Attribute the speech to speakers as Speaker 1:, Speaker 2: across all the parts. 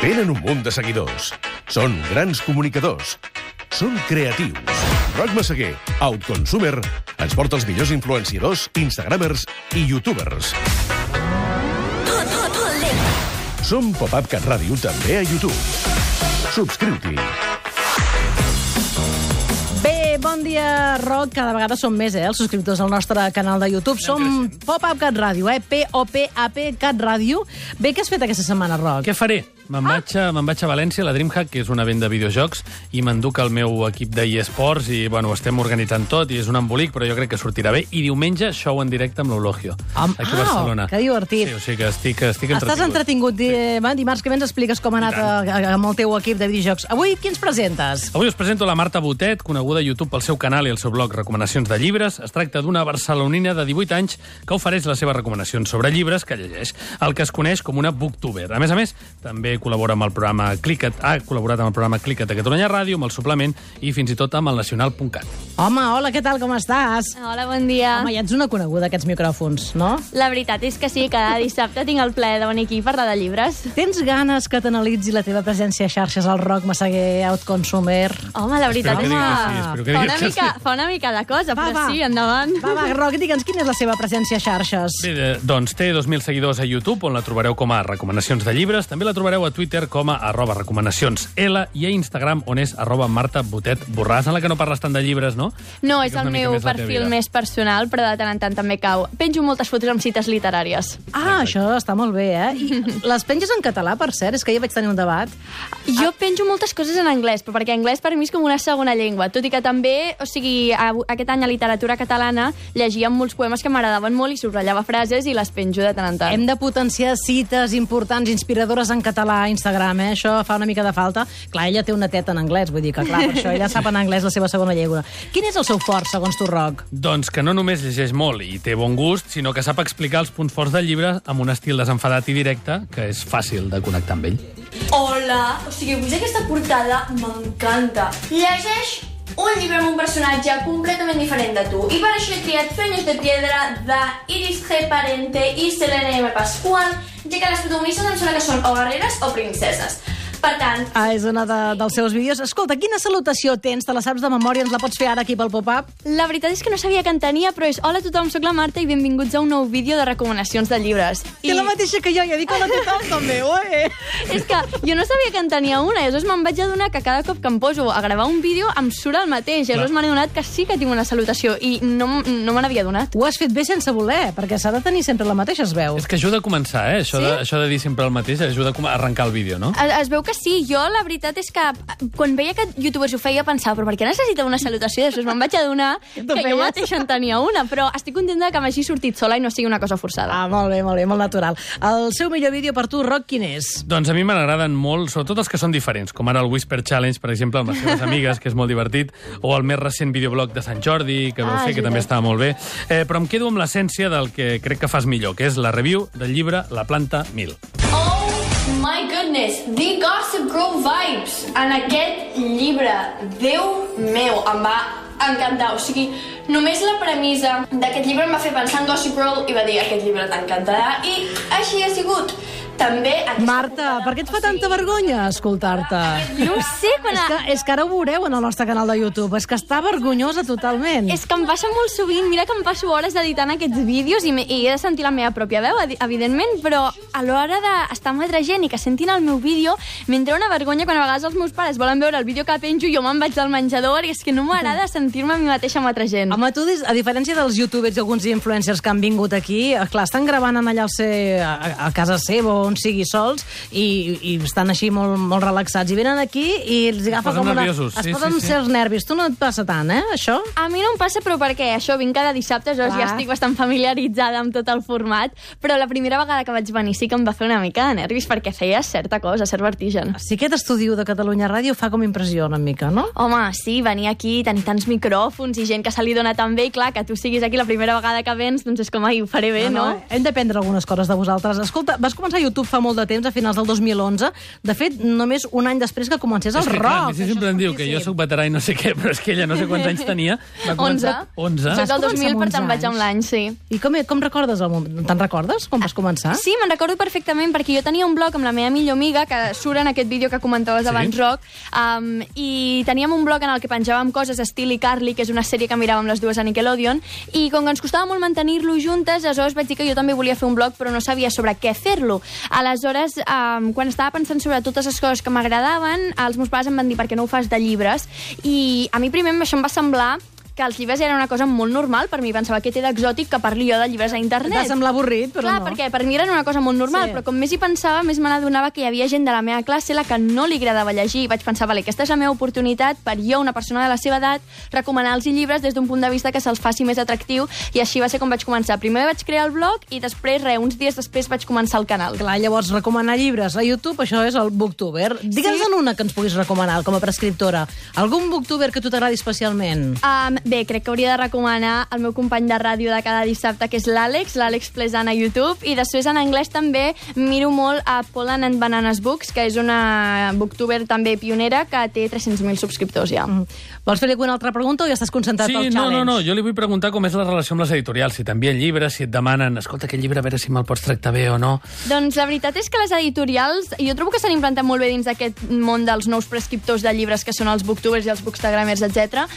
Speaker 1: Tenen un munt de seguidors. Són grans comunicadors. Són creatius. Roc Massaguer, Outconsumer, ens porta els millors influenciadors, instagramers i youtubers. Som Pop-Up Cat Ràdio també a YouTube. Subscriu-t'hi.
Speaker 2: Bé, bon dia, Roc. Cada vegada som més, els subscriptors al nostre canal de YouTube. Som Pop-Up Cat Ràdio, P-O-P-A-P Cat Ràdio. Bé, què has fet aquesta setmana, Roc?
Speaker 3: Què faré? Me'n vaig a València, a la DreamHack, que és una venda de videojocs, i m'enduc el meu equip d'eSports, i bueno, estem organitzant tot, i és un embolic, però jo crec que sortirà bé. I diumenge, show en directe amb l'Eulogio, aquí a Barcelona.
Speaker 2: Que divertit.
Speaker 3: Sí, o sigui que estic entretingut.
Speaker 2: Estàs entretingut. Dimarts que vens expliques com ha anat amb el teu equip de videojocs. Avui, qui ens presentes?
Speaker 3: Avui us presento la Marta Botet, coneguda a YouTube pel seu canal i el seu blog Recomanacions de Llibres. Es tracta d'una barcelonina de 18 anys que ofereix les seves recomanacions sobre llibres que llegeix, el que es coneix com una booktuber. A més, també col·labora amb el programa Clica't, ha col·laborat amb el programa Clica't a Catalunya Ràdio, amb el suplement i fins i tot amb el nacional.cat.
Speaker 2: Home, hola, què tal, com estàs?
Speaker 4: Hola, bon dia.
Speaker 2: Home, ja ets una coneguda, aquests micròfons, no?
Speaker 4: La veritat és que sí, cada dissabte tinc el plaer de venir aquí a parlar de llibres.
Speaker 2: Tens ganes que t'analitzi la teva presència a xarxes al Roc Massaguer, Outconsumer?
Speaker 4: Home, la veritat és
Speaker 3: que
Speaker 4: fa una mica de cosa, però sí, endavant.
Speaker 2: Va, Roc, digue'ns quina és la seva presència a xarxes.
Speaker 3: Bé, doncs té 2.000 seguidors a YouTube, on la trobareu com a Recomanacions de Llibres. També la trobareu a Twitter com a @recomanacions_L i a Instagram, on és @martabotetborràs. Sembla que no parles tant de llibres, no?
Speaker 4: No, és el meu perfil més personal, però de tant en tant també cau. Penjo moltes fotos amb cites literàries.
Speaker 2: Això està molt bé, I les penges en català, per cert? És que ja vaig tenir un debat.
Speaker 4: Jo penjo moltes coses en anglès, però perquè anglès per mi és com una segona llengua, tot i que també, o sigui, aquest any a literatura catalana llegia molts poemes que m'agradaven molt i subratllava frases i les penjo de tant en tant.
Speaker 2: Hem de potenciar cites importants, inspiradores en català a Instagram, Això fa una mica de falta. Clar, ella té una teta en anglès, vull dir que, clar, per això ella sap en anglès la seva segona llengua. Quin és el seu fort, segons tu, Roc?
Speaker 3: Doncs que no només llegeix molt i té bon gust, sinó que sap explicar els punts forts del llibre amb un estil desenfadat i directe que és fàcil de connectar amb ell.
Speaker 5: Hola! O sigui, avui aquesta portada m'encanta. Llegeix un llibre amb un personatge completament diferent de tu. I per això he triat Sueños de Piedra de Iris G. Parente i Selene M. Pascual, ja que les protagonistes em sembla que són o guerreres o princeses. Per tant...
Speaker 2: És una dels seus vídeos. Escolta, quina salutació tens? Te la saps de memòria? Ens la pots fer ara aquí pel Pop-Up?
Speaker 4: La veritat és que no sabia que en tenia, però és hola a tothom, soc la Marta i benvinguts a un nou vídeo de recomanacions de llibres.
Speaker 2: Té la mateixa que jo, ja dic hola a tothom també,
Speaker 4: És que jo no sabia que en tenia una, i aleshores me'n vaig adonar que cada cop que em poso a gravar un vídeo em surt el mateix, i aleshores m'he adonat que sí que tinc una salutació, i no me n'havia adonat.
Speaker 2: Ho has fet bé sense voler, perquè s'ha de tenir sempre la mateixa, es veu.
Speaker 3: És que ajuda a començar, Això de dir sempre el mateix ajuda a arrencar el vídeo, no?
Speaker 4: Es veu que sí. Jo, la veritat és que quan veia que youtubers ho feia pensava, però per què necessita una salutació? Després me'n vaig adonar que jo mateixa en tenia una, però estic contenta que m'hagi sortit sola i no sigui una cosa forçada.
Speaker 2: Molt bé, molt natural. El seu millor vídeo per tu, Roc, quin és?
Speaker 3: Doncs a mi m'agraden molt, sobretot els que són diferents, com ara el Whisper Challenge, per exemple, amb les seves amigues, que és molt divertit, o el més recent videoblog de Sant Jordi, que vau fer, que també estava molt bé. Però em quedo amb l'essència del que crec que fas millor, que és la review del llibre La planta 1000.
Speaker 5: My goodness, The Gossip Girl vibes en aquest llibre. Déu meu, em va encantar. O sigui, només la premissa d'aquest llibre em va fer pensar en Gossip Girl i va dir, aquest llibre t'encantarà, i així ha sigut. També
Speaker 2: Marta, per què et fa tanta vergonya escoltar-te?
Speaker 4: No ho sé,
Speaker 2: És que ara ho veureu en el nostre canal de YouTube. És que està vergonyosa totalment.
Speaker 4: És que em passa molt sovint. Mira que em passo hores editant aquests vídeos i he de sentir la meva pròpia veu, evidentment, però a l'hora d'estar amb altra gent i que sentin el meu vídeo, m'entra una vergonya quan a vegades els meus pares volen veure el vídeo que penjo i jo me'n vaig del menjador, i és que no m'agrada sentir-me a mi mateixa amb altra gent.
Speaker 2: Home, tu, a diferència dels youtubers i alguns influencers que han vingut aquí, clar, estan gravant allà a casa seva on sigui sols i estan així molt relaxats i venen aquí i els agafa com una...
Speaker 3: nerviosos.
Speaker 2: Es poden ser els nervis. Tu no et passa tant, això?
Speaker 4: A mi no em passa, però perquè això vinc cada dissabte, ja estic bastant familiaritzada amb tot el format, però la primera vegada que vaig venir sí que em va fer una mica de nervis perquè feia certa cosa, cert vertigen.
Speaker 2: Sí, aquest estudi de Catalunya Ràdio fa com impressió una mica, no?
Speaker 4: Home, sí, venir aquí, tenir tants micròfons i gent que se li dona tan bé, i clar, que tu siguis aquí la primera vegada que vens, doncs és com, ho faré bé, no?
Speaker 2: Hem d'aprendre algunes coses de vosaltres. Escolta, vas començar a YouTube YouTube fa molt de temps, a finals del 2011. De fet, només un any després que comencés el
Speaker 3: És que,
Speaker 2: rock.
Speaker 3: clar, mi sempre em diu que jo sóc veterà i no sé què, però és que ella no sé quants anys tenia. Va començar... 11.
Speaker 4: Soc del 2000, per tant
Speaker 2: amb
Speaker 4: vaig amb l'any, sí.
Speaker 2: I com recordes el moment? Te'n recordes com vas començar?
Speaker 4: Sí, me'n recordo perfectament, perquè jo tenia un blog amb la meva millor amiga, que surt en aquest vídeo que comentaves abans, Roc, i teníem un blog en el que penjàvem coses estil iCarly, que és una sèrie que miràvem les dues a Nickelodeon, i com que ens costava molt mantenir-lo juntes, aleshores vaig dir que jo també volia fer un blog, però no sabia sobre què fer-lo. Aleshores, quan estava pensant sobre totes les coses que m'agradaven, els meus pares em van dir per què no ho fas de llibres, i a mi primer això em va semblar que els llibres eren una cosa molt normal per mi. Pensava que té d'exòtic que parli jo de llibres a internet.
Speaker 2: Va semblar avorrit, però
Speaker 4: clar,
Speaker 2: no.
Speaker 4: perquè per mi eren una cosa molt normal, però com més hi pensava, més me n'adonava que hi havia gent de la meva classe a la que no li agradava llegir. I vaig pensar, vale, aquesta és la meva oportunitat per jo, una persona de la seva edat, recomanar-los llibres des d'un punt de vista que se'ls faci més atractiu, i així va ser com vaig començar. Primer vaig crear el blog i després, uns dies després, vaig començar el canal.
Speaker 2: Clar, llavors, recomanar llibres a YouTube, això és el Booktuber. Digue'ns una que ens puguis recomanar com a prescriptora. Algun Booktuber que tu t'agradi especialment?
Speaker 4: Bé, crec que hauria de recomanar el meu company de ràdio de cada dissabte, que és l'Àlex Plesant a YouTube, i després en anglès també miro molt a Pollen and Bananas Books, que és una booktuber també pionera que té 300.000 subscriptors ja.
Speaker 2: Vols fer alguna altra pregunta o ja estàs concentrat pel challenge?
Speaker 3: No, jo li vull preguntar com és la relació amb les editorials, si t'envien llibres, si et demanen, escolta, aquest llibre, a veure si me'l pots tractar bé o no.
Speaker 4: Doncs la veritat és que les editorials, jo trobo que s'han implantat molt bé dins d'aquest món dels nous prescriptors de llibres, que són els booktubers i els bookstagramers, etc.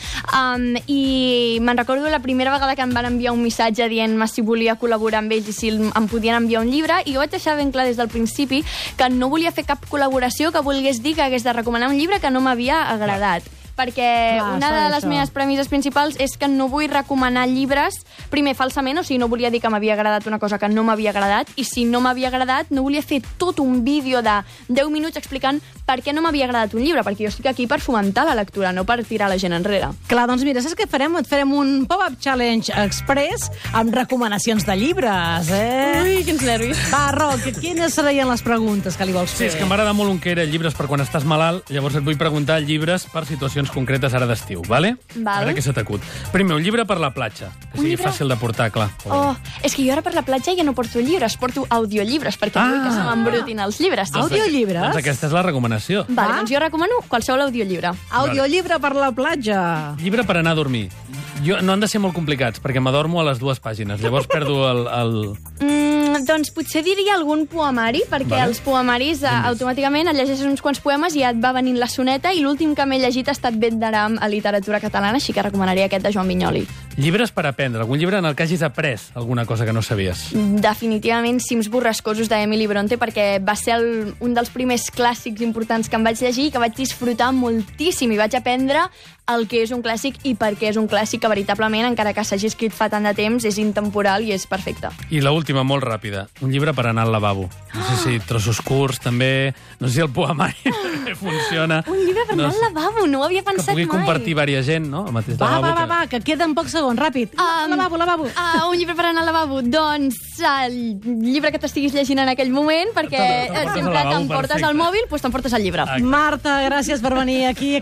Speaker 4: I me'n recordo la primera vegada que em van enviar un missatge dient-me si volia col·laborar amb ells i si em podien enviar un llibre, i jo vaig deixar ben clar des del principi que no volia fer cap col·laboració que volgués dir que hagués de recomanar un llibre que no m'havia agradat. Perquè una de les meves premisses principals és que no vull recomanar llibres, primer, falsament, o sigui, no volia dir que m'havia agradat una cosa que no m'havia agradat, i si no m'havia agradat, no volia fer tot un vídeo de 10 minuts explicant per què no m'havia agradat un llibre, perquè jo estic aquí per fomentar la lectura, no per tirar la gent enrere.
Speaker 2: Clar, doncs mira, saps què farem? Et farem un pop-up challenge express amb recomanacions de llibres,
Speaker 4: Ui, quins nervis.
Speaker 2: Va, Roc, quines serien les preguntes que li vols fer?
Speaker 3: Sí, és que m'agrada molt un que era llibres per quan estàs malalt, llavors et vull preguntar llibres per situacions concretes ara d'estiu, vale?
Speaker 4: Val.
Speaker 3: A veure què se t'acut. Primer, un llibre per la platja, que sigui fàcil de portar, clar.
Speaker 4: Oh, és que jo ara per la platja ja no porto llibres, porto audiollibles, perquè no vull que se m'embrutin els llibres.
Speaker 2: Audiollibres?
Speaker 3: Doncs aquesta és la recomanació.
Speaker 4: Vale, doncs jo recomano qualsevol audiollibre.
Speaker 2: Audiollibre per la platja.
Speaker 3: Llibre per anar a dormir. No han de ser molt complicats, perquè m'adormo a les 2 pàgines. Llavors perdo el...
Speaker 4: Doncs potser diria algun poemari, perquè els poemaris automàticament et llegeixes uns quants poemes i ja et va venint la soneta, i l'últim que m'he llegit ha estat Bet d'Aram a literatura catalana, així que recomanaria aquest de Joan Vinyoli.
Speaker 3: Llibres per aprendre. Algun llibre en el que hagis après alguna cosa que no sabies?
Speaker 4: Definitivament Cims borrascosos d'Emily Bronte, perquè va ser un dels primers clàssics importants que em vaig llegir i que vaig disfrutar moltíssim, i vaig aprendre el que és un clàssic i per què és un clàssic que veritablement, encara que s'hagi escrit fa tant de temps, és intemporal i és perfecte.
Speaker 3: I l'última, molt ràpida. Un llibre per anar al lavabo. No sé si trossos curts, també. No sé si el poemari funciona.
Speaker 4: Un llibre per anar al lavabo, no ho havia pensat mai.
Speaker 3: Que pugui compartir diversa gent, no? El mateix lavabo.
Speaker 2: Va, que queden pocs segons, ràpid. Lavabo.
Speaker 4: Un llibre per anar al lavabo. Doncs el llibre que t'estiguis llegint en aquell moment, perquè sempre t'emportes el mòbil, doncs t'emportes el llibre.
Speaker 2: Marta, gràcies per venir aquí.